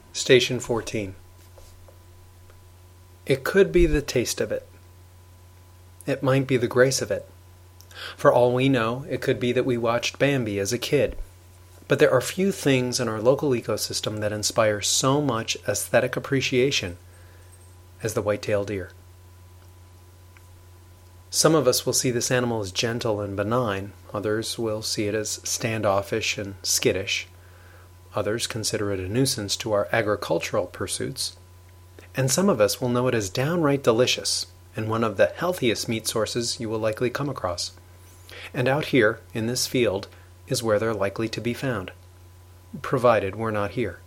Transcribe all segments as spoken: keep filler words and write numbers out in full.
Station fourteen. It could be the taste of it. It might be the grace of it. For all we know, it could be that we watched Bambi as a kid. But there are few things in our local ecosystem that inspire so much aesthetic appreciation as the white-tailed deer. Some of us will see this animal as gentle and benign. Others will see it as standoffish and skittish. Others consider it a nuisance to our agricultural pursuits. And some of us will know it as downright delicious and one of the healthiest meat sources you will likely come across. And out here, in this field, is where they're likely to be found, provided we're not here.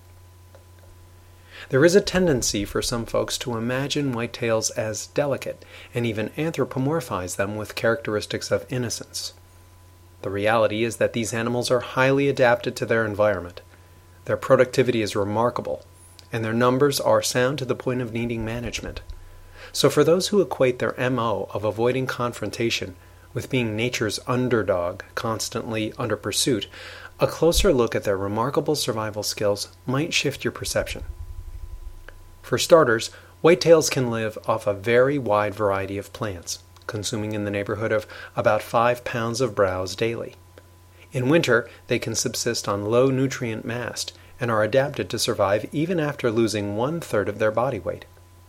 There is a tendency for some folks to imagine whitetails as delicate and even anthropomorphize them with characteristics of innocence. The reality is that these animals are highly adapted to their environment. Their productivity is remarkable, and their numbers are sound to the point of needing management. So for those who equate their M O of avoiding confrontation with being nature's underdog, constantly under pursuit, a closer look at their remarkable survival skills might shift your perception. For starters, whitetails can live off a very wide variety of plants, consuming in the neighborhood of about five pounds of browse daily. In winter, they can subsist on low nutrient mast and are adapted to survive even after losing one-third of their body weight.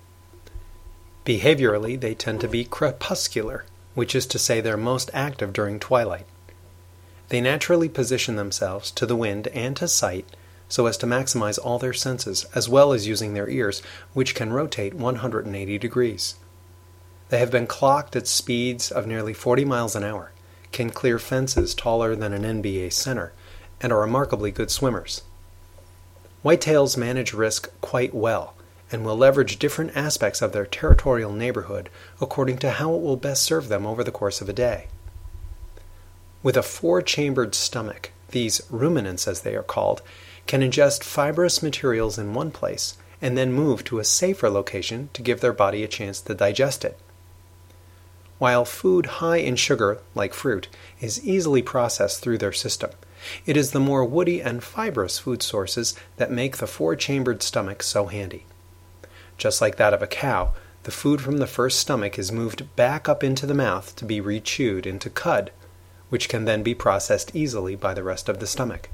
Behaviorally, they tend to be crepuscular, which is to say they're most active during twilight. They naturally position themselves to the wind and to sight so as to maximize all their senses, as well as using their ears, which can rotate one hundred eighty degrees. They have been clocked at speeds of nearly forty miles an hour, can clear fences taller than an N B A center, and are remarkably good swimmers. Whitetails manage risk quite well, and will leverage different aspects of their territorial neighborhood according to how it will best serve them over the course of a day. With a four-chambered stomach, these ruminants, as they are called, can ingest fibrous materials in one place and then move to a safer location to give their body a chance to digest it. While food high in sugar, like fruit, is easily processed through their system, it is the more woody and fibrous food sources that make the four-chambered stomach so handy. Just like that of a cow, the food from the first stomach is moved back up into the mouth to be rechewed into cud, which can then be processed easily by the rest of the stomach.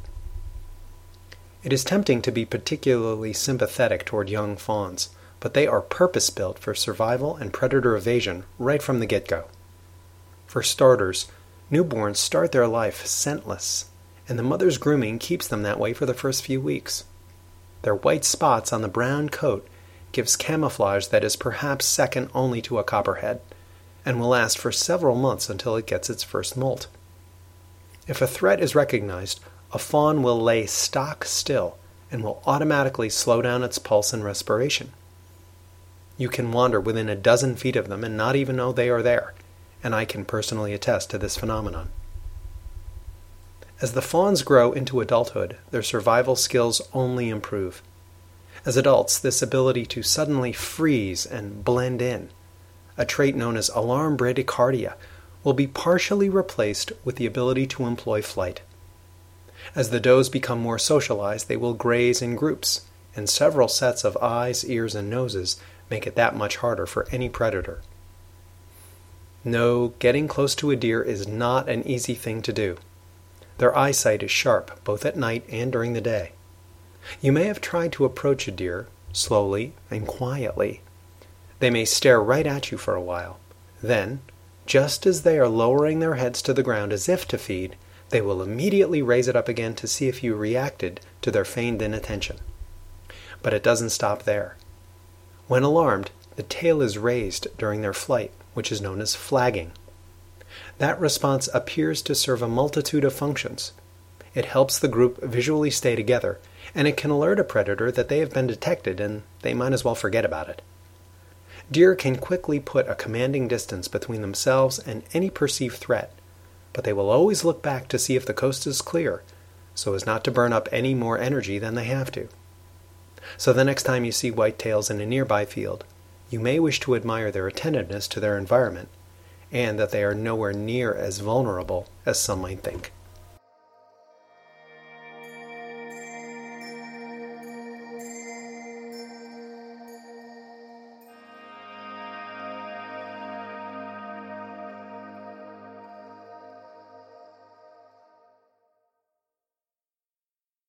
It is tempting to be particularly sympathetic toward young fawns, but they are purpose-built for survival and predator evasion right from the get-go. For starters, newborns start their life scentless, and the mother's grooming keeps them that way for the first few weeks. Their white spots on the brown coat gives camouflage that is perhaps second only to a copperhead, and will last for several months until it gets its first molt. If a threat is recognized, a fawn will lay stock still and will automatically slow down its pulse and respiration. You can wander within a dozen feet of them and not even know they are there, and I can personally attest to this phenomenon. As the fawns grow into adulthood, their survival skills only improve. As adults, this ability to suddenly freeze and blend in, a trait known as alarm bradycardia, will be partially replaced with the ability to employ flight. As the does become more socialized, they will graze in groups, and several sets of eyes, ears, and noses make it that much harder for any predator. No, getting close to a deer is not an easy thing to do. Their eyesight is sharp, both at night and during the day. You may have tried to approach a deer, slowly and quietly. They may stare right at you for a while. Then, just as they are lowering their heads to the ground as if to feed, they will immediately raise it up again to see if you reacted to their feigned inattention. But it doesn't stop there. When alarmed, the tail is raised during their flight, which is known as flagging. That response appears to serve a multitude of functions. It helps the group visually stay together, and it can alert a predator that they have been detected and they might as well forget about it. Deer can quickly put a commanding distance between themselves and any perceived threat, but they will always look back to see if the coast is clear, so as not to burn up any more energy than they have to. So the next time you see whitetails in a nearby field, you may wish to admire their attentiveness to their environment, and that they are nowhere near as vulnerable as some might think.